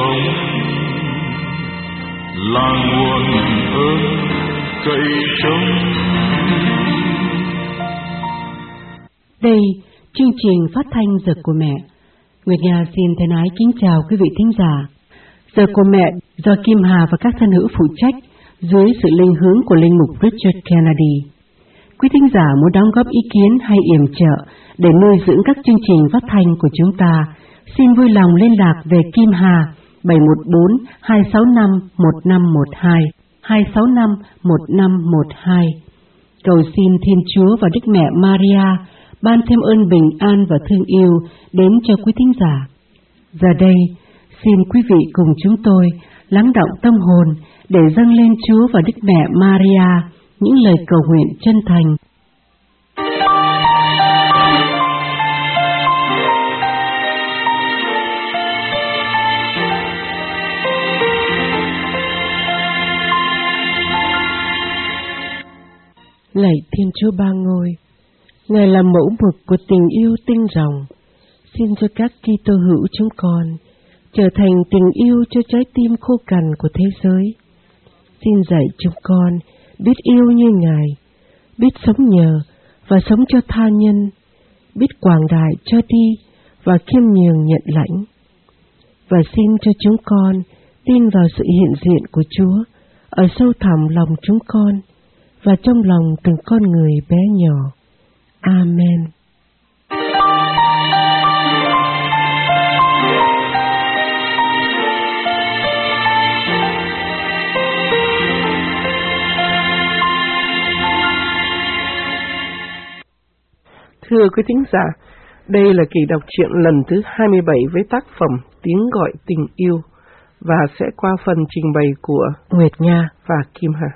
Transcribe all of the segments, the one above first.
bóng là nguồn ơn cậy trông. Đây, chương trình phát thanh Giờ của Mẹ. Nguyệt Nga xin thân ái kính chào quý vị thính giả. Giờ của Mẹ do Kim Hà và các thân hữu phụ trách dưới sự linh hướng của linh mục Richard Kennedy. Quý thính giả muốn đóng góp ý kiến hay yểm trợ để nuôi dưỡng các chương trình phát thanh của chúng ta, xin vui lòng liên lạc về Kim Hà 714-265-1512, 265-1512. Cầu xin Thiên Chúa và Đức Mẹ Maria ban thêm ơn bình an và thương yêu đến cho quý thính giả. Giờ đây, xin quý vị cùng chúng tôi lắng động tâm hồn để dâng lên Chúa và Đức Mẹ Maria những lời cầu nguyện chân thành. Lạy Thiên Chúa Ba Ngôi, Ngài là mẫu mực của tình yêu tinh ròng. Xin cho các Kitô hữu chúng con trở thành tình yêu cho trái tim khô cằn của thế giới. Xin dạy chúng con biết yêu như Ngài, biết sống nhờ và sống cho tha nhân, biết quảng đại cho đi và khiêm nhường nhận lãnh. Và xin cho chúng con tin vào sự hiện diện của Chúa ở sâu thẳm lòng chúng con và trong lòng từng con người bé nhỏ. Amen. Thưa quý thính giả, đây là kỳ đọc truyện lần thứ 27 với tác phẩm Tiếng Gọi Tình Yêu và sẽ qua phần trình bày của Nguyệt Nga và Kim Hà.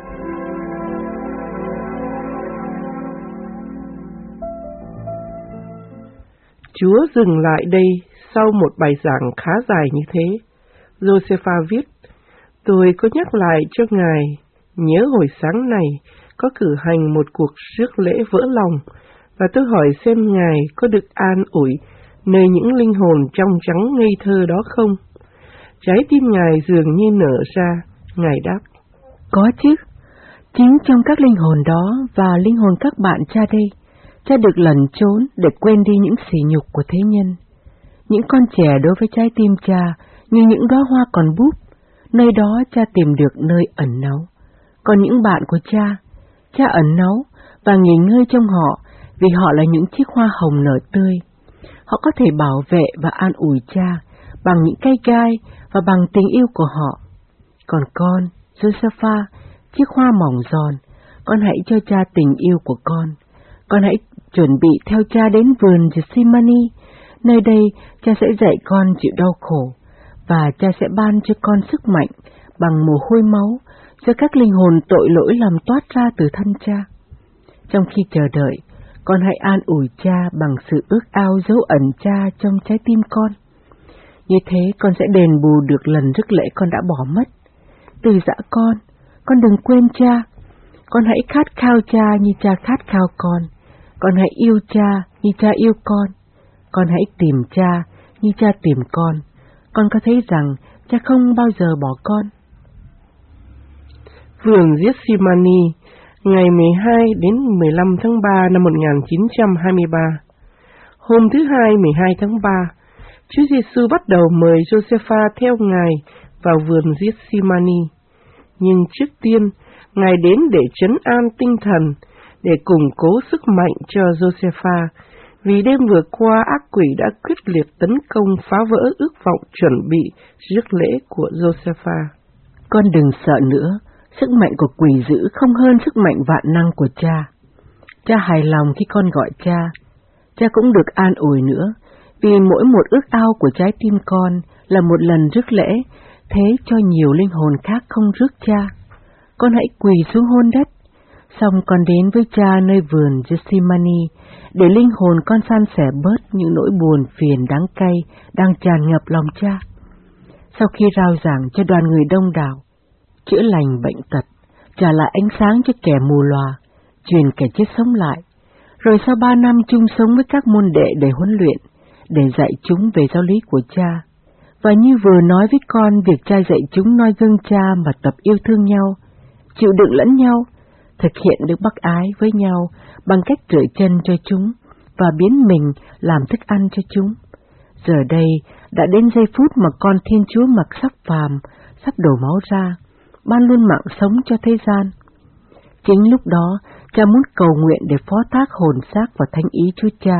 Chúa dừng lại đây sau một bài giảng khá dài như thế. Josepha viết, tôi có nhắc lại cho Ngài, nhớ hồi sáng này có cử hành một cuộc rước lễ vỡ lòng, và tôi hỏi xem Ngài có được an ủi nơi những linh hồn trong trắng ngây thơ đó không? Trái tim Ngài dường như nở ra. Ngài đáp, có chứ. Chính trong các linh hồn đó và linh hồn các bạn cha đây, cha được lẩn trốn để quên đi những sỉ nhục của thế nhân. Những con trẻ đối với trái tim cha như những đóa hoa còn búp, nơi đó cha tìm được nơi ẩn náu. Còn những bạn của cha ẩn náu và nghỉ ngơi trong họ vì họ là những chiếc hoa hồng nở tươi. Họ có thể bảo vệ và an ủi cha bằng những cây gai và bằng tình yêu của họ. Còn con, Josepha, chiếc hoa mỏng giòn, con hãy cho cha tình yêu của con. Con hãy chuẩn bị theo cha đến vườn Gethsemane. Nơi đây cha sẽ dạy con chịu đau khổ, và cha sẽ ban cho con sức mạnh bằng mồ hôi máu do các linh hồn tội lỗi làm toát ra từ thân cha. Trong khi chờ đợi, con hãy an ủi cha bằng sự ước ao dấu ẩn cha trong trái tim con. Như thế con sẽ đền bù được lần rước lễ con đã bỏ mất. Từ giã con đừng quên cha. Con hãy khát khao cha như cha khát khao con. Con hãy yêu cha như cha yêu con. Con hãy tìm cha như cha tìm con. Con có thấy rằng cha không bao giờ bỏ con. Vườn Gethsemane, ngày 12 đến 15 tháng 3 năm 1923. Hôm thứ Hai 12 tháng 3, Chúa Giêsu bắt đầu mời Josepha theo Ngài vào vườn Gethsemane. Nhưng trước tiên, Ngài đến để trấn an tinh thần, để củng cố sức mạnh cho Josepha, vì đêm vừa qua ác quỷ đã quyết liệt tấn công phá vỡ ước vọng chuẩn bị rước lễ của Josepha. Con đừng sợ nữa, sức mạnh của quỷ dữ không hơn sức mạnh vạn năng của cha. Cha hài lòng khi con gọi cha. Cha cũng được an ủi nữa, vì mỗi một ước ao của trái tim con là một lần rước lễ, thế cho nhiều linh hồn khác không rước cha. Con hãy quỳ xuống hôn đất, xong con đến với cha nơi vườn Gethsemane, để linh hồn con san sẻ bớt những nỗi buồn phiền đắng cay đang tràn ngập lòng cha. Sau khi rao giảng cho đoàn người đông đảo, chữa lành bệnh tật, trả lại ánh sáng cho kẻ mù lòa, truyền kẻ chết sống lại, rồi sau 3 năm chung sống với các môn đệ để huấn luyện, để dạy chúng về giáo lý của cha, Và như vừa nói với con, việc cha dạy chúng noi gương cha mà tập yêu thương nhau, chịu đựng lẫn nhau, thực hiện được bác ái với nhau bằng cách rửa chân cho chúng và biến mình làm thức ăn cho chúng. Giờ đây đã đến giây phút mà con Thiên Chúa mặc sắc phàm, sắp đổ máu ra, ban luôn mạng sống cho thế gian. Chính lúc đó, cha muốn cầu nguyện để phó thác hồn xác và thánh ý Chúa Cha.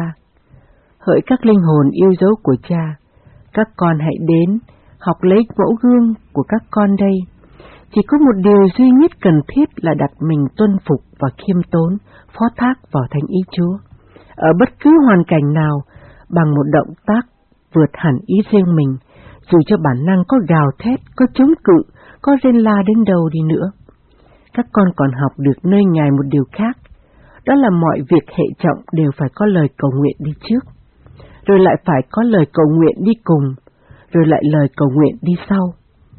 Hỡi các linh hồn yêu dấu của cha, các con hãy đến, học lấy mẫu gương của các con đây. Chỉ có một điều duy nhất cần thiết là đặt mình tuân phục và khiêm tốn, phó thác vào thánh ý Chúa. Ở bất cứ hoàn cảnh nào, bằng một động tác vượt hẳn ý riêng mình, dù cho bản năng có gào thét, có chống cự, có rên la đến đâu đi nữa. Các con còn học được nơi Ngài một điều khác, đó là mọi việc hệ trọng đều phải có lời cầu nguyện đi trước, rồi lại phải có lời cầu nguyện đi cùng, rồi lại lời cầu nguyện đi sau.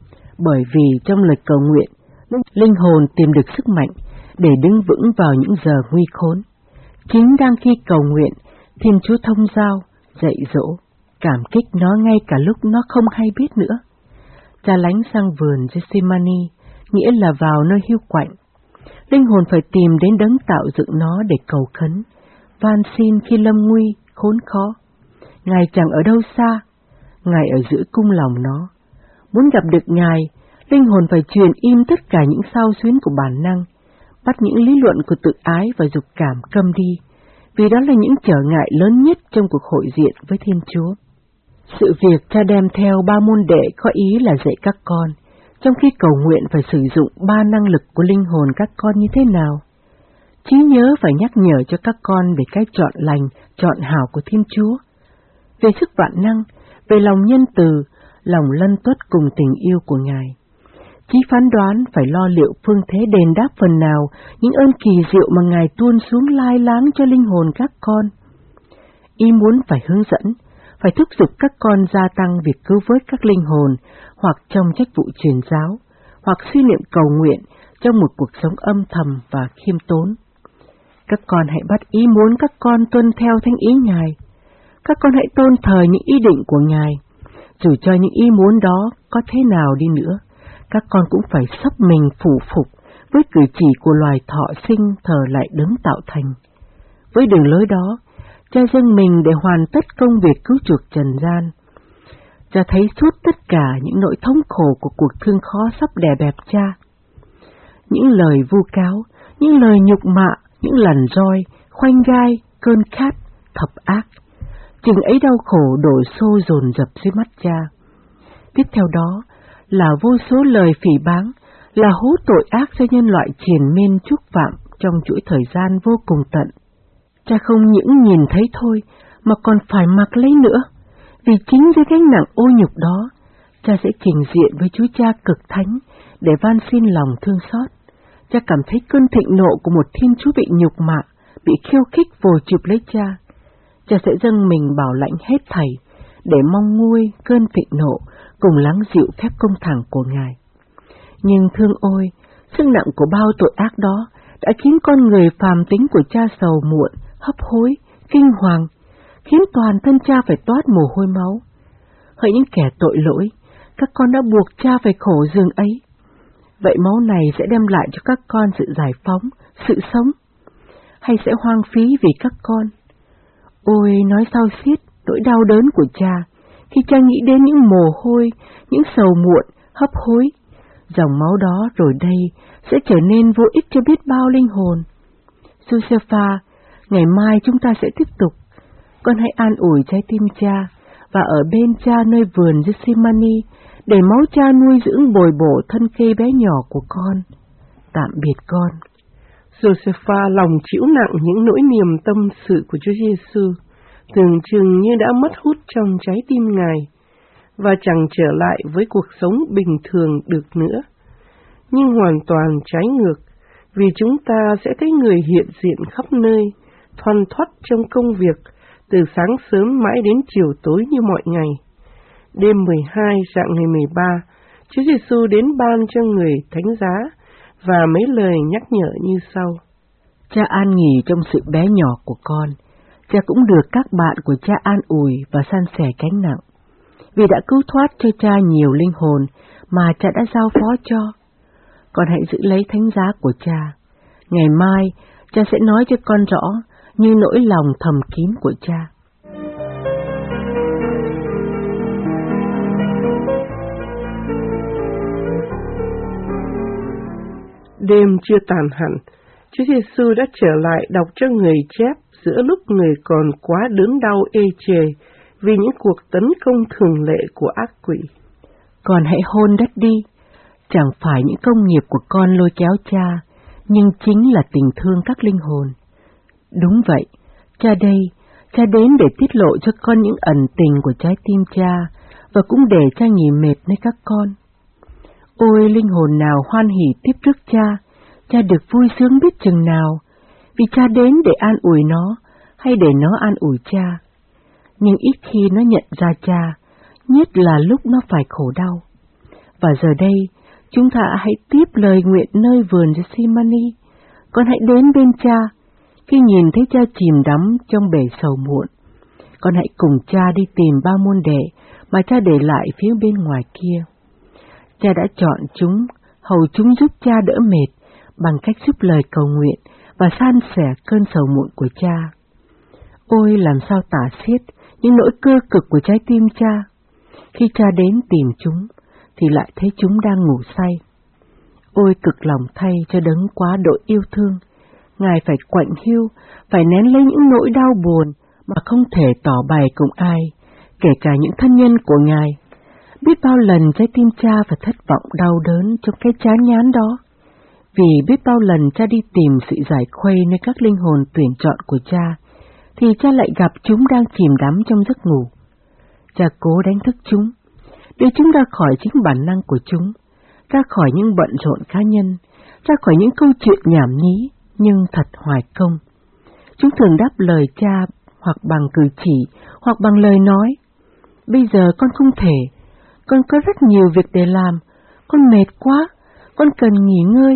Bởi vì trong lời cầu nguyện, linh hồn tìm được sức mạnh để đứng vững vào những giờ nguy khốn. Chính đang khi cầu nguyện, Thiên Chúa thông giao, dạy dỗ, cảm kích nó ngay cả lúc nó không hay biết nữa. Cha lánh sang vườn Gethsemane, nghĩa là vào nơi hiu quạnh. Linh hồn phải tìm đến đấng tạo dựng nó để cầu khấn, van xin khi lâm nguy, khốn khó. Ngài chẳng ở đâu xa, Ngài ở giữa cung lòng nó. Muốn gặp được Ngài, linh hồn phải truyền im tất cả những xao xuyến của bản năng, bắt những lý luận của tự ái và dục cảm câm đi, vì đó là những trở ngại lớn nhất trong cuộc hội diện với Thiên Chúa. Sự việc cha đem theo 3 môn đệ có ý là dạy các con, trong khi cầu nguyện phải sử dụng 3 năng lực của linh hồn các con như thế nào. Trí nhớ phải nhắc nhở cho các con về cái chọn lành, chọn hảo của Thiên Chúa, về sức vạn năng, về lòng nhân từ, lòng lân tuất cùng tình yêu của Ngài. Trí phán đoán phải lo liệu phương thế đền đáp phần nào những ơn kỳ diệu mà Ngài tuôn xuống lai láng cho linh hồn các con. Ý muốn phải hướng dẫn, phải thúc giục các con gia tăng việc cứu vớt các linh hồn, hoặc trong trách vụ truyền giáo, hoặc suy niệm cầu nguyện trong một cuộc sống âm thầm và khiêm tốn. Các con hãy bắt ý muốn các con tuân theo thánh ý Ngài. Các con hãy tôn thờ những ý định của Ngài. Dù cho những ý muốn đó có thế nào đi nữa, các con cũng phải sắp mình phủ phục với cử chỉ của loài thọ sinh thờ lại đấng tạo thành. Với đường lối đó, cha dâng mình để hoàn tất công việc cứu chuộc trần gian. Cha thấy suốt tất cả những nỗi thống khổ của cuộc thương khó sắp đè bẹp cha. Những lời vu cáo, những lời nhục mạ, những lần roi, khoanh gai, cơn khát, thập ác. Chừng ấy đau khổ đổ xô dồn dập dưới mắt cha. Tiếp theo đó là vô số lời phỉ báng, là hố tội ác cho nhân loại triền miên chúc phạm trong chuỗi thời gian vô cùng tận. Cha không những nhìn thấy thôi, mà còn phải mặc lấy nữa, vì chính dưới gánh nặng ô nhục đó, cha sẽ trình diện với Chúa Cha cực thánh để van xin lòng thương xót. Cha cảm thấy cơn thịnh nộ của một Thiên Chúa bị nhục mạ, bị khiêu khích vồ chụp lấy cha. Cha sẽ dâng mình bảo lãnh hết thảy, để mong nguôi cơn thịnh nộ cùng lắng dịu phép công thẳng của Ngài. Nhưng thương ôi, sức nặng của bao tội ác đó đã khiến con người phàm tính của cha sầu muộn, hấp hối, kinh hoàng, khiến toàn thân cha phải toát mồ hôi máu. Hỡi những kẻ tội lỗi, các con đã buộc cha phải khổ dường ấy. Vậy máu này sẽ đem lại cho các con sự giải phóng, sự sống, hay sẽ hoang phí vì các con? Ôi, nói sao xiết nỗi đau đớn của cha, khi cha nghĩ đến những mồ hôi, những sầu muộn, hấp hối. Dòng máu đó rồi đây sẽ trở nên vô ích cho biết bao linh hồn. Josepha, ngày mai chúng ta sẽ tiếp tục. Con hãy an ủi trái tim cha, và ở bên cha nơi vườn Gethsemane, để máu cha nuôi dưỡng bồi bổ thân cây bé nhỏ của con. Tạm biệt con. Josepha lòng chịu nặng những nỗi niềm tâm sự của Chúa Giêsu, tưởng chừng như đã mất hút trong trái tim Ngài, và chẳng trở lại với cuộc sống bình thường được nữa. Nhưng hoàn toàn trái ngược, vì chúng ta sẽ thấy người hiện diện khắp nơi, thoăn thoắt trong công việc, từ sáng sớm mãi đến chiều tối như mọi ngày. Đêm 12 rạng ngày 13, Chúa Giêsu đến ban cho người thánh giá và mấy lời nhắc nhở như sau. Cha an nghỉ trong sự bé nhỏ của con. Cha cũng được các bạn của cha an ủi và san sẻ gánh nặng. vì đã cứu thoát cho cha nhiều linh hồn mà cha đã giao phó cho. Con hãy giữ lấy thánh giá của cha. Ngày mai, cha sẽ nói cho con rõ như nỗi lòng thầm kín của cha. Đêm chưa tàn hẳn, Chúa Giêsu đã trở lại đọc cho người chép giữa lúc người còn quá đớn đau ê chề vì những cuộc tấn công thường lệ của ác quỷ. Con hãy hôn đất đi. Chẳng phải những công nghiệp của con lôi kéo cha, nhưng chính là tình thương các linh hồn. Đúng vậy, cha đây, cha đến để tiết lộ cho con những ẩn tình của trái tim cha, và cũng để cha nghỉ mệt nơi các con. Ôi linh hồn nào hoan hỉ tiếp trước cha được vui sướng biết chừng nào, vì cha đến để an ủi nó, hay để nó an ủi cha. Nhưng ít khi nó nhận ra cha, nhất là lúc nó phải khổ đau. Và giờ đây, chúng ta hãy tiếp lời nguyện nơi vườn Gethsemane. Con hãy đến bên cha, khi nhìn thấy cha chìm đắm trong bể sầu muộn. Con hãy cùng cha đi tìm ba môn đệ mà cha để lại phía bên ngoài kia. Cha đã chọn chúng, hầu chúng giúp cha đỡ mệt bằng cách giúp lời cầu nguyện và san sẻ cơn sầu muộn của cha. Ôi làm sao tả xiết những nỗi cơ cực của trái tim cha. Khi cha đến tìm chúng, thì lại thấy chúng đang ngủ say. Ôi cực lòng thay cho đấng quá độ yêu thương. Ngài phải quạnh hiu, phải nén lấy những nỗi đau buồn mà không thể tỏ bày cùng ai, kể cả những thân nhân của Ngài. Biết bao lần trái tim cha phải thất vọng đau đớn trong cái chán ngán đó, vì biết bao lần cha đi tìm sự giải khuây nơi các linh hồn tuyển chọn của cha, thì cha lại gặp chúng đang chìm đắm trong giấc ngủ. Cha cố đánh thức chúng, đưa chúng ra khỏi chính bản năng của chúng, ra khỏi những bận rộn cá nhân, ra khỏi những câu chuyện nhảm nhí nhưng thật hoài công. Chúng thường đáp lời cha hoặc bằng cử chỉ, hoặc bằng lời nói. Bây giờ con không thể, con có rất nhiều việc để làm, con mệt quá, con cần nghỉ ngơi.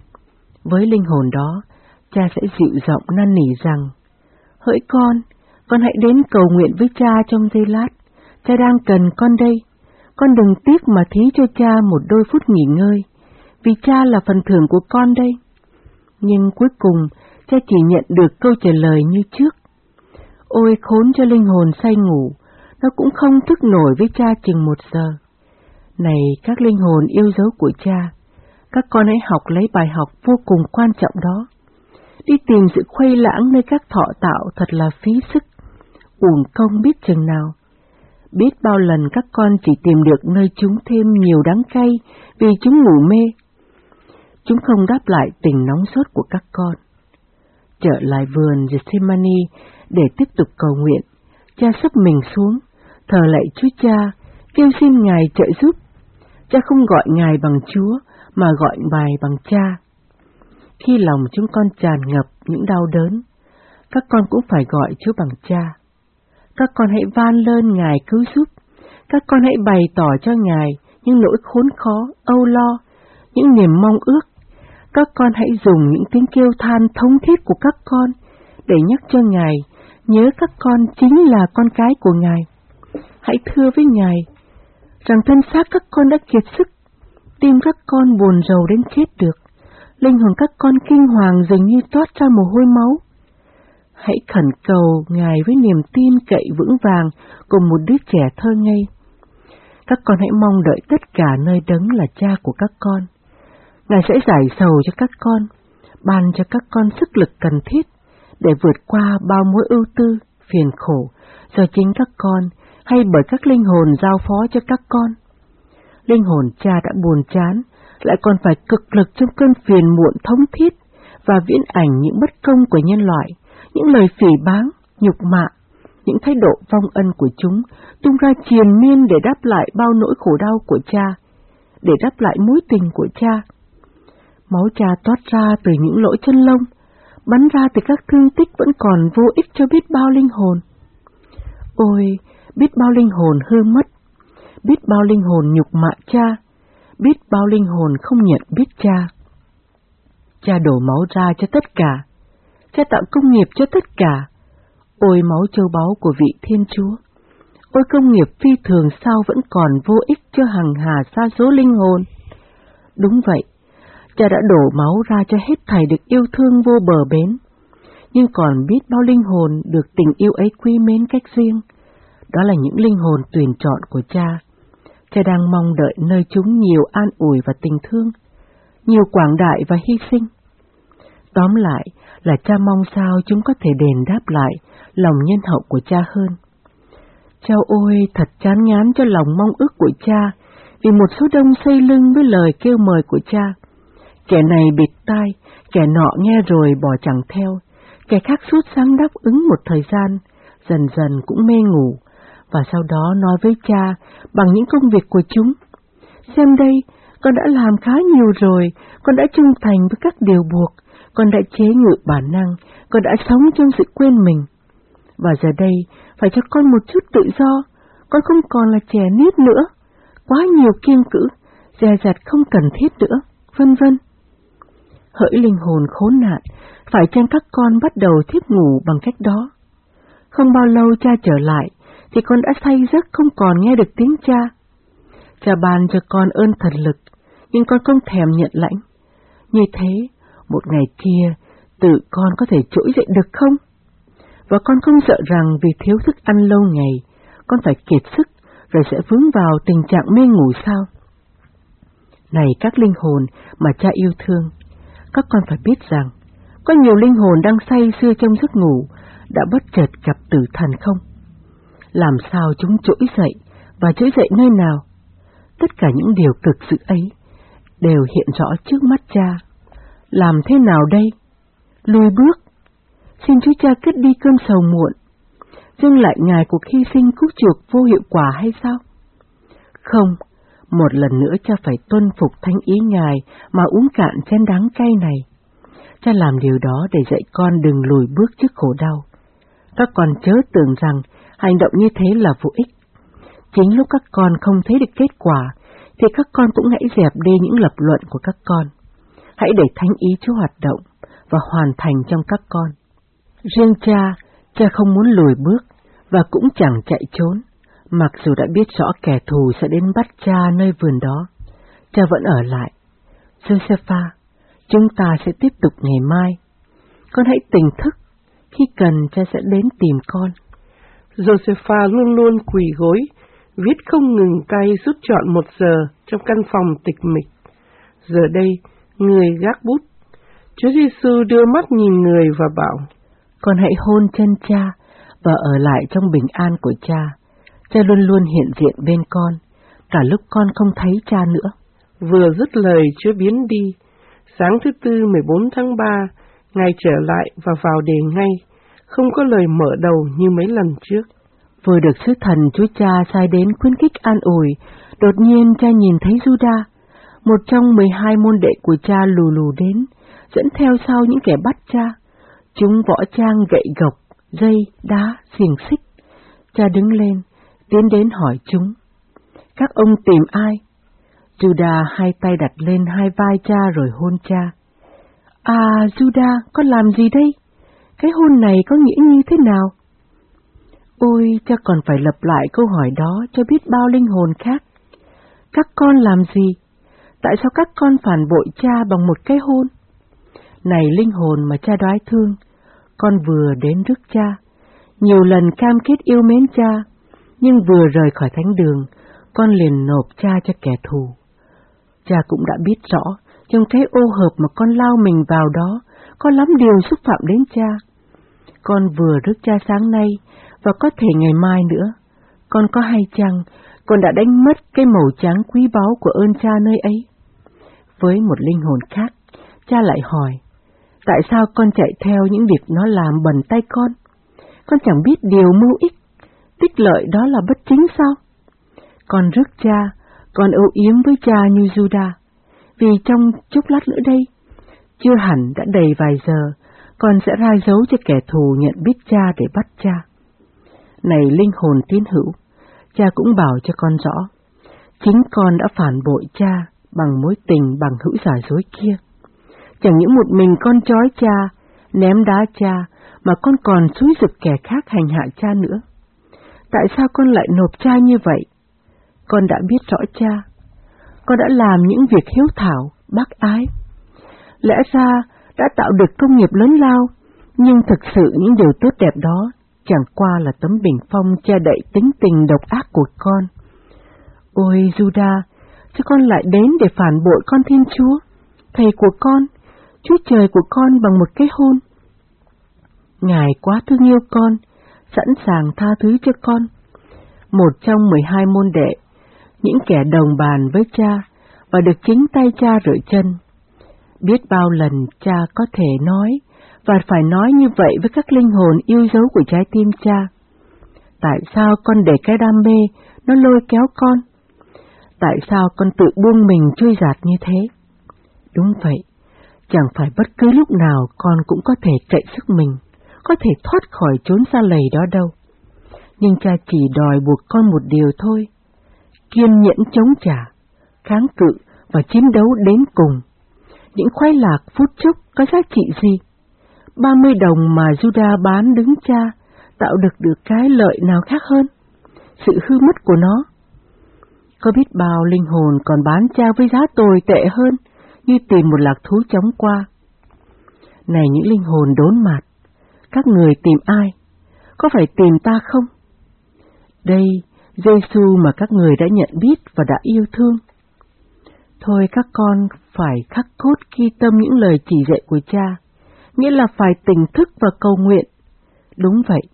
Với linh hồn đó, cha sẽ dịu giọng năn nỉ rằng, hỡi con hãy đến cầu nguyện với cha trong giây lát, cha đang cần con đây, con đừng tiếc mà thí cho cha một đôi phút nghỉ ngơi, vì cha là phần thưởng của con đây. Nhưng cuối cùng, cha chỉ nhận được câu trả lời như trước. Ôi khốn cho linh hồn say ngủ, nó cũng không thức nổi với cha chừng 1 giờ. Này các linh hồn yêu dấu của cha, các con hãy học lấy bài học vô cùng quan trọng đó. Đi tìm sự khuây lãng nơi các thọ tạo thật là phí sức, uổng công biết chừng nào. Biết bao lần các con chỉ tìm được nơi chúng thêm nhiều đắng cay vì chúng ngủ mê. Chúng không đáp lại tình nóng sốt của các con. Trở lại vườn Gethsemane để tiếp tục cầu nguyện, cha sấp mình xuống, thờ lạy Chúa Cha, kêu xin Ngài trợ giúp. Cha không gọi Ngài bằng Chúa, mà gọi Ngài bằng Cha. Khi lòng chúng con tràn ngập những đau đớn, các con cũng phải gọi Chúa bằng Cha. Các con hãy van lơn Ngài cứu giúp, các con hãy bày tỏ cho Ngài những nỗi khốn khó, âu lo, những niềm mong ước. Các con hãy dùng những tiếng kêu than thống thiết của các con để nhắc cho Ngài nhớ các con chính là con cái của Ngài. Hãy thưa với Ngài rằng thân xác các con đã kiệt sức, tim các con buồn rầu đến chết được, linh hồn các con kinh hoàng dường như toát ra mồ hôi máu. Hãy khẩn cầu Ngài với niềm tin cậy vững vàng cùng một đứa trẻ thơ ngây. Các con hãy mong đợi tất cả nơi đấng là Cha của các con. Ngài sẽ giải sầu cho các con, ban cho các con sức lực cần thiết để vượt qua bao mối ưu tư, phiền khổ do chính các con hay bởi các linh hồn giao phó cho các con. Linh hồn cha đã buồn chán, lại còn phải cực lực trong cơn phiền muộn thống thiết và viễn ảnh những bất công của nhân loại, những lời phỉ báng, nhục mạ, những thái độ vong ân của chúng tung ra triền miên để đáp lại bao nỗi khổ đau của cha, để đáp lại mối tình của cha. Máu cha toát ra từ những lỗ chân lông, bắn ra từ các thương tích vẫn còn vô ích cho biết bao linh hồn. Ôi, biết bao linh hồn hư mất, biết bao linh hồn nhục mạ cha, biết bao linh hồn không nhận biết cha. Cha đổ máu ra cho tất cả, cha tạo công nghiệp cho tất cả. Ôi máu châu báu của vị Thiên Chúa, Ôi công nghiệp phi thường sao vẫn còn vô ích cho hằng hà sa số linh hồn. Đúng vậy, cha đã đổ máu ra cho hết thảy được yêu thương vô bờ bến, nhưng còn biết bao linh hồn được tình yêu ấy quý mến cách riêng. Đó là những linh hồn tuyển chọn của cha. Cha đang mong đợi nơi chúng nhiều an ủi và tình thương, nhiều quảng đại và hy sinh. Tóm lại là cha mong sao chúng có thể đền đáp lại lòng nhân hậu của cha hơn. Chao ôi, thật chán ngán cho lòng mong ước của cha, vì một số đông xây lưng với lời kêu mời của cha. Kẻ này bịt tai, kẻ nọ nghe rồi bỏ chẳng theo, kẻ khác sốt sáng đáp ứng một thời gian, dần dần cũng mê ngủ, và sau đó nói với cha bằng những công việc của chúng. Xem đây, con đã làm khá nhiều rồi, con đã trung thành với các điều buộc, con đã chế ngự bản năng, con đã sống trong sự quên mình. Và giờ đây, phải cho con một chút tự do, con không còn là trẻ niết nữa, quá nhiều kiêng cữ, dè dặt không cần thiết nữa, vân vân. Hỡi linh hồn khốn nạn, phải chăng các con bắt đầu thiếp ngủ bằng cách đó? Không bao lâu cha trở lại, thì con đã say giấc không còn nghe được tiếng cha. Cha ban cho con ơn thần lực, nhưng con không thèm nhận lãnh. Như thế, một ngày kia, tự con có thể trỗi dậy được không? Và con không sợ rằng vì thiếu thức ăn lâu ngày, con phải kiệt sức rồi sẽ vướng vào tình trạng mê ngủ sao? Này các linh hồn mà cha yêu thương, các con phải biết rằng, có nhiều linh hồn đang say sưa trong giấc ngủ đã bất chợt gặp tử thần không? Làm sao chúng trỗi dậy và trỗi dậy nơi nào? Tất cả những điều cực sự ấy đều hiện rõ trước mắt cha. Làm thế nào đây? Lùi bước. Xin Chúa Cha cất đi cơn sầu muộn, dâng lại Ngài cuộc hy sinh cứu chuộc vô hiệu quả hay sao? Không, một lần nữa cha phải tuân phục thánh ý Ngài mà uống cạn chén đắng cay này. Cha làm điều đó để dạy con đừng lùi bước trước khổ đau. Các con chớ tưởng rằng hành động như thế là vô ích. Chính lúc các con không thấy được kết quả, thì các con cũng hãy dẹp đi những lập luận của các con. Hãy để thánh ý Chúa hoạt động và hoàn thành trong các con. Riêng cha không muốn lùi bước và cũng chẳng chạy trốn, mặc dù đã biết rõ kẻ thù sẽ đến bắt cha nơi vườn đó. Cha vẫn ở lại. Josepha, chúng ta sẽ tiếp tục ngày mai. Con hãy tỉnh thức, khi cần cha sẽ đến tìm con. Josepha luôn luôn quỳ gối, viết không ngừng tay suốt trọn 1 giờ trong căn phòng tịch mịch. Giờ đây, người gác bút. Chúa Giêsu đưa mắt nhìn người và bảo: Con hãy hôn chân cha và ở lại trong bình an của cha. Cha luôn luôn hiện diện bên con, cả lúc con không thấy cha nữa. Vừa dứt lời, Chúa biến đi. Sáng thứ Tư 14 tháng 3, Ngài trở lại và vào đề ngay, không có lời mở đầu như mấy lần trước. Vừa được sứ thần Chúa Cha sai đến khuyến khích an ủi, đột nhiên cha nhìn thấy Juda, một trong 12 môn đệ của cha lù lù đến, dẫn theo sau những kẻ bắt cha. Chúng võ trang gậy gộc, dây, đá, xiềng xích. Cha đứng lên, tiến đến hỏi chúng: Các ông tìm ai? Juda hai tay đặt lên hai vai cha rồi hôn cha. À, Juda, con làm gì đây? Cái hôn này có nghĩa như thế nào? Ôi, cha còn phải lặp lại câu hỏi đó cho biết bao linh hồn khác. Các con làm gì? Tại sao các con phản bội cha bằng một cái hôn? Này linh hồn mà cha đoái thương, con vừa đến rước cha, nhiều lần cam kết yêu mến cha, nhưng vừa rời khỏi thánh đường, con liền nộp cha cho kẻ thù. Cha cũng đã biết rõ, trong cái ô hợp mà con lao mình vào đó, có lắm điều xúc phạm đến cha. Con vừa rước cha sáng nay, và có thể ngày mai nữa. Con có hay chăng, con đã đánh mất cái màu trắng quý báu của ơn cha nơi ấy? Với một linh hồn khác, cha lại hỏi: Tại sao con chạy theo những việc nó làm bẩn tay con? Con chẳng biết điều mưu ích, tích lợi đó là bất chính sao? Con rước cha, con âu yếm với cha như Juda, vì trong chốc lát nữa đây, chưa hẳn đã đầy vài giờ, con sẽ ra dấu cho kẻ thù nhận biết cha để bắt cha. Này linh hồn tín hữu, cha cũng bảo cho con rõ, chính con đã phản bội cha bằng mối tình bằng hữu giả dối kia. Chẳng những một mình con trói cha, ném đá cha, mà con còn xúi giục kẻ khác hành hạ cha nữa. Tại sao con lại nộp cha như vậy? Con đã biết rõ cha. Con đã làm những việc hiếu thảo, bác ái. Lẽ ra đã tạo được công nghiệp lớn lao, nhưng thực sự những điều tốt đẹp đó chẳng qua là tấm bình phong che đậy tính tình độc ác của con. Ôi Juda, sao con lại đến để phản bội con Thiên Chúa, Thầy của con, Chúa Trời của con bằng một cái hôn? Ngài quá thương yêu con, sẵn sàng tha thứ cho con. Một trong 12 môn đệ, những kẻ đồng bàn với cha và được chính tay cha rửa chân. Biết bao lần cha có thể nói và phải nói như vậy với các linh hồn yêu dấu của trái tim cha. Tại sao con để cái đam mê nó lôi kéo con? Tại sao con tự buông mình trôi dạt như thế? Đúng vậy, chẳng phải bất cứ lúc nào con cũng có thể cậy sức mình, có thể thoát khỏi chốn xa lầy đó đâu. Nhưng cha chỉ đòi buộc con một điều thôi: kiên nhẫn chống trả, kháng cự và chiến đấu đến cùng. Những khoái lạc phút chốc có giá trị gì? 30 đồng mà Juda bán đứng cha tạo được cái lợi nào khác hơn sự hư mất của nó? Có biết bao linh hồn còn bán cha với giá tồi tệ hơn, như tìm một lạc thú chóng qua. Này những linh hồn đốn mạt, các người tìm ai? Có phải tìm ta không? Đây, Giê-xu mà các người đã nhận biết và đã yêu thương. Thôi các con phải khắc cốt ghi tâm những lời chỉ dạy của cha, nghĩa là phải tỉnh thức và cầu nguyện. Đúng vậy,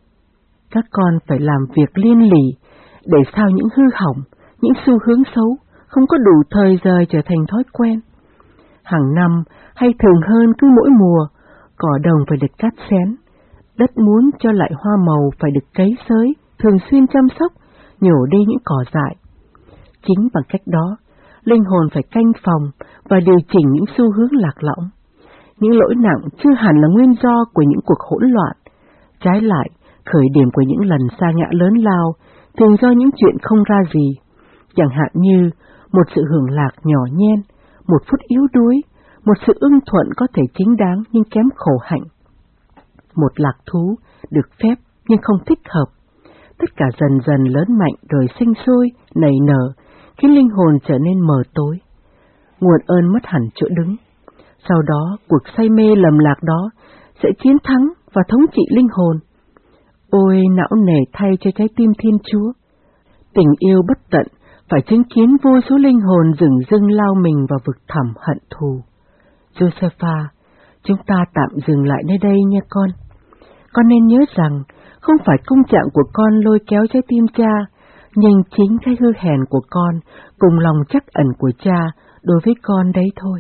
các con phải làm việc liên lỉ để sao những hư hỏng, những xu hướng xấu không có đủ thời giờ trở thành thói quen. Hàng năm hay thường hơn cứ mỗi mùa, cỏ đồng phải được cắt xén, đất muốn cho lại hoa màu phải được cấy xới, thường xuyên chăm sóc, nhổ đi những cỏ dại. Chính bằng cách đó, linh hồn phải canh phòng và điều chỉnh những xu hướng lạc lõng. Những lỗi nặng chưa hẳn là nguyên do của những cuộc hỗn loạn. Trái lại, khởi điểm của những lần sa ngã lớn lao thường do những chuyện không ra gì, chẳng hạn như một sự hưởng lạc nhỏ nhen, một phút yếu đuối, một sự ưng thuận có thể chính đáng nhưng kém khổ hạnh. Một lạc thú được phép nhưng không thích hợp. Tất cả dần dần lớn mạnh rồi sinh sôi, nảy nở, khiến linh hồn trở nên mờ tối. Nguồn ơn mất hẳn chỗ đứng. Sau đó, cuộc say mê lầm lạc đó sẽ chiến thắng và thống trị linh hồn. Ôi não nề thay cho trái tim Thiên Chúa. Tình yêu bất tận phải chứng kiến vô số linh hồn dửng dưng lao mình vào vực thẳm hận thù. Josepha, chúng ta tạm dừng lại nơi đây nha con. Con nên nhớ rằng không phải công trạng của con lôi kéo trái tim cha, nhưng chính cái hư hèn của con cùng lòng trắc ẩn của cha đối với con đấy thôi.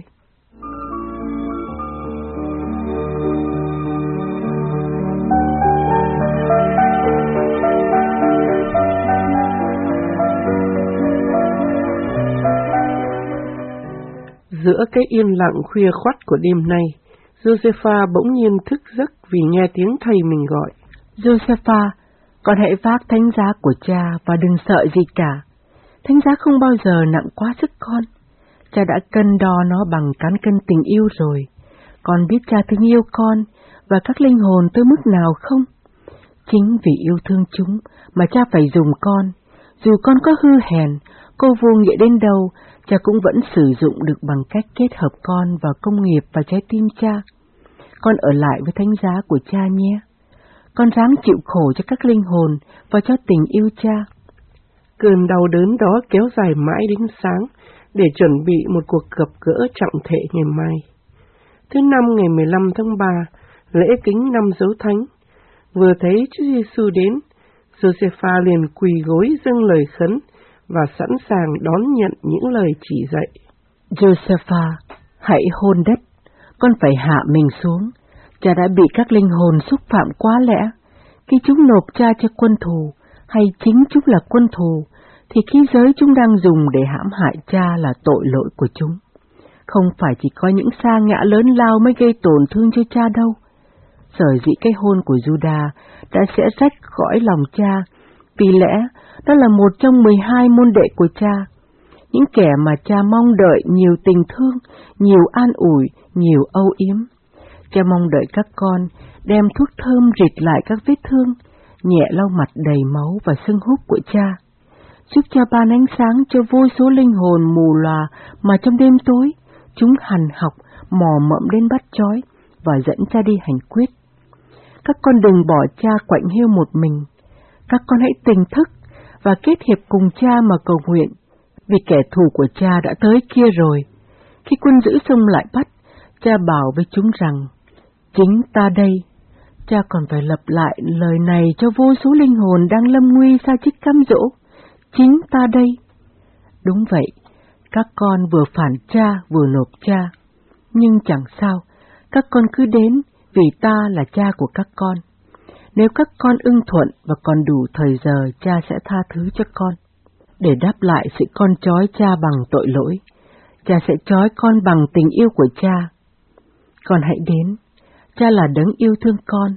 Giữa cái yên lặng khuya khoắt của đêm nay, Josepha bỗng nhiên thức giấc vì nghe tiếng thầy mình gọi. Josepha, con hãy vác thánh giá của cha và đừng sợ gì cả. Thánh giá không bao giờ nặng quá sức con. Cha đã cân đo nó bằng cán cân tình yêu rồi. Con biết cha thương yêu con và các linh hồn tới mức nào không? Chính vì yêu thương chúng mà cha phải dùng con. Dù con có hư hèn, cô vô nghĩa đến đâu, cha cũng vẫn sử dụng được bằng cách kết hợp con vào công nghiệp và trái tim cha. Con ở lại với thánh giá của cha nhé. Con ráng chịu khổ cho các linh hồn và cho tình yêu cha. Cơn đau đớn đó kéo dài mãi đến sáng để chuẩn bị một cuộc gặp gỡ trọng thể ngày mai. Thứ năm ngày 15 tháng 3, lễ kính năm dấu thánh. Vừa thấy Chúa Giêsu đến, Josepha liền quỳ gối dâng lời khấn và sẵn sàng đón nhận những lời chỉ dạy. Josepha, hãy hôn đất, con phải hạ mình xuống. Cha đã bị các linh hồn xúc phạm quá lẽ. Khi chúng nộp cha cho quân thù, hay chính chúng là quân thù, thì khí giới chúng đang dùng để hãm hại cha là tội lỗi của chúng. Không phải chỉ có những sa ngã lớn lao mới gây tổn thương cho cha đâu. Sở dĩ cái hôn của Juda đã sẽ rách cõi lòng cha, vì lẽ đó là một trong 12 môn đệ của cha, những kẻ mà cha mong đợi nhiều tình thương, nhiều an ủi, nhiều âu yếm. Cha mong đợi các con đem thuốc thơm rịt lại các vết thương, nhẹ lau mặt đầy máu và sưng húp của cha, giúp cha ban ánh sáng cho vô số linh hồn mù lòa mà trong đêm tối chúng hằn học mò mẫm đến bắt trói và dẫn cha đi hành quyết. Các con đừng bỏ cha quạnh hiu một mình, các con hãy tỉnh thức và kết hiệp cùng cha mà cầu nguyện, vì kẻ thù của cha đã tới kia rồi. Khi quân dữ xông lại bắt, cha bảo với chúng rằng, chính ta đây. Cha còn phải lặp lại lời này cho vô số linh hồn đang lâm nguy xa chiếc cám dỗ, chính ta đây. Đúng vậy, các con vừa phản cha vừa nộp cha, nhưng chẳng sao, các con cứ đến vì ta là cha của các con. Nếu các con ưng thuận và còn đủ thời giờ, cha sẽ tha thứ cho con. Để đáp lại sự con trói cha bằng tội lỗi, cha sẽ trói con bằng tình yêu của cha. Con hãy đến, cha là đấng yêu thương con,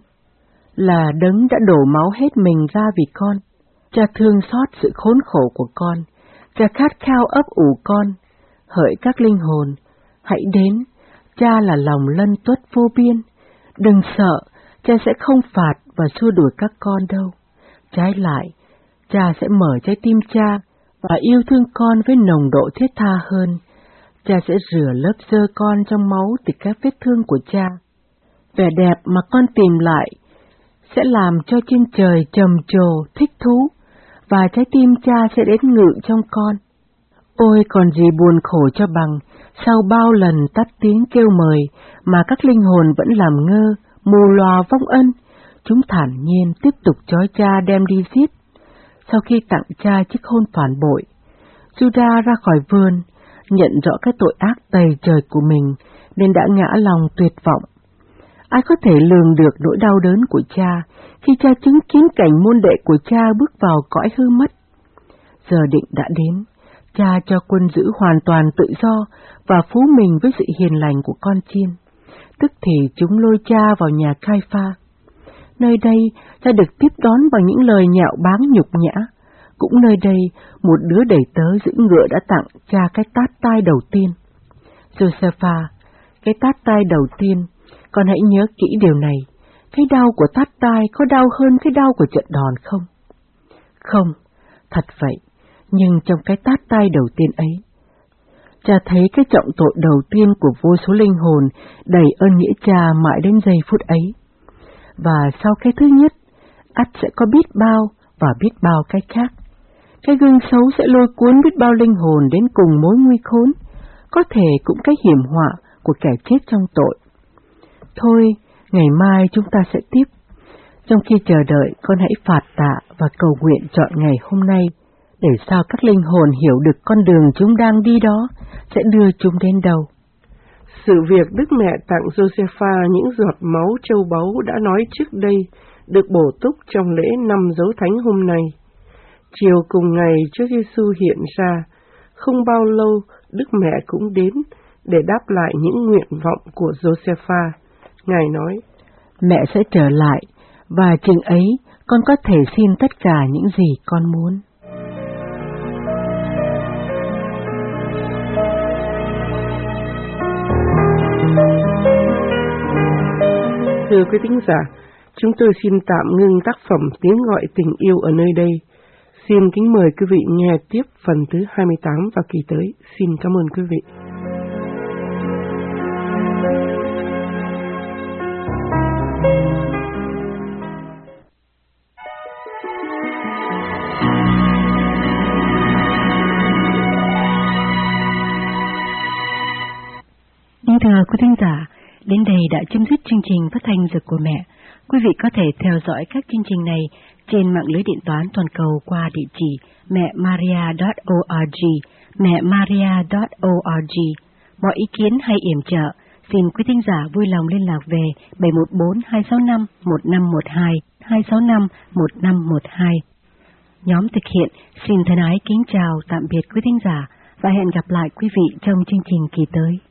là đấng đã đổ máu hết mình ra vì con. Cha thương xót sự khốn khổ của con, cha khát khao ấp ủ con. Hỡi các linh hồn, hãy đến, cha là lòng lân tuất vô biên. Đừng sợ, cha sẽ không phạt và xua đuổi các con đâu. Trái lại, cha sẽ mở trái tim cha và yêu thương con với nồng độ thiết tha hơn. Cha sẽ rửa lớp dơ con trong máu từ các vết thương của cha. Vẻ đẹp mà con tìm lại sẽ làm cho trên trời trầm trồ, thích thú, và trái tim cha sẽ đến ngự trong con. Ôi còn gì buồn khổ cho bằng, sau bao lần tắt tiếng kêu mời mà các linh hồn vẫn làm ngơ, mù lòa vong ân, chúng thản nhiên tiếp tục trói cha đem đi giết. Sau khi tặng cha chiếc hôn phản bội, Judas ra khỏi vườn, nhận rõ cái tội ác tày trời của mình nên đã ngã lòng tuyệt vọng. Ai có thể lường được nỗi đau đớn của cha khi cha chứng kiến cảnh môn đệ của cha bước vào cõi hư mất. Giờ định đã đến, cha cho quân dữ hoàn toàn tự do và phú mình với sự hiền lành của con chiên. Tức thì chúng lôi cha vào nhà Cai-pha. Nơi đây cha được tiếp đón bằng những lời nhạo báng nhục nhã. Cũng nơi đây một đứa đầy tớ giữ ngựa đã tặng cha cái tát tai đầu tiên. Josepha, cái tát tai đầu tiên, con hãy nhớ kỹ điều này. Cái đau của tát tai có đau hơn cái đau của trận đòn không? Không, thật vậy. Nhưng trong cái tát tai đầu tiên ấy, cha thấy cái trọng tội đầu tiên của vô số linh hồn đầy ơn nghĩa cha mãi đến giây phút ấy. Và sau cái thứ nhất, ắt sẽ có biết bao và biết bao cái khác. Cái gương xấu sẽ lôi cuốn biết bao linh hồn đến cùng mối nguy khốn, có thể cũng cái hiểm họa của kẻ chết trong tội. Thôi, ngày mai chúng ta sẽ tiếp. Trong khi chờ đợi, con hãy phạt tạ và cầu nguyện chọn ngày hôm nay, để sao các linh hồn hiểu được con đường chúng đang đi đó sẽ đưa chúng đến đâu. Sự việc Đức Mẹ tặng Josepha những giọt máu châu báu đã nói trước đây được bổ túc trong lễ 5 dấu thánh hôm nay. Chiều cùng ngày Chúa Giêsu hiện ra, không bao lâu Đức Mẹ cũng đến để đáp lại những nguyện vọng của Josepha. Ngài nói, mẹ sẽ trở lại, và chừng ấy con có thể xin tất cả những gì con muốn. Thưa quý thính giả, chúng tôi xin tạm ngưng tác phẩm Tiếng gọi tình yêu ở nơi đây. Xin kính mời quý vị nghe tiếp phần thứ 28 vào kỳ tới. Xin cảm ơn quý vị. Thưa quý thính giả, đến đây đã chấm dứt chương trình phát thanh Dược của Mẹ. Quý vị có thể theo dõi các chương trình này trên mạng lưới điện toán toàn cầu qua địa chỉ mẹmaria.org, mẹmaria.org. Mọi ý kiến hay yểm trợ, xin quý thính giả vui lòng liên lạc về 714-265-1512, 265-1512. Nhóm thực hiện xin thân ái kính chào tạm biệt quý thính giả và hẹn gặp lại quý vị trong chương trình kỳ tới.